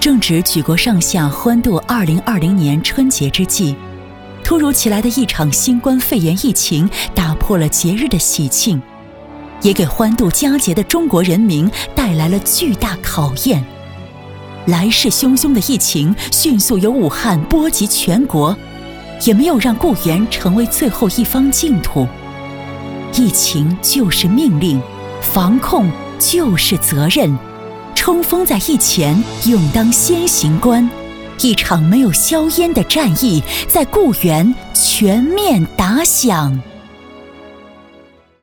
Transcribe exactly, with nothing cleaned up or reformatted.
正值举国上下欢度二零二零年春节之际，突如其来的一场新冠肺炎疫情打破了节日的喜庆，也给欢度佳节的中国人民带来了巨大考验。来势汹汹的疫情迅速由武汉波及全国，也没有让固原成为最后一方净土。疫情就是命令，防控就是责任，冲锋在疫前，勇当先行官。一场没有硝烟的战役在固原全面打响。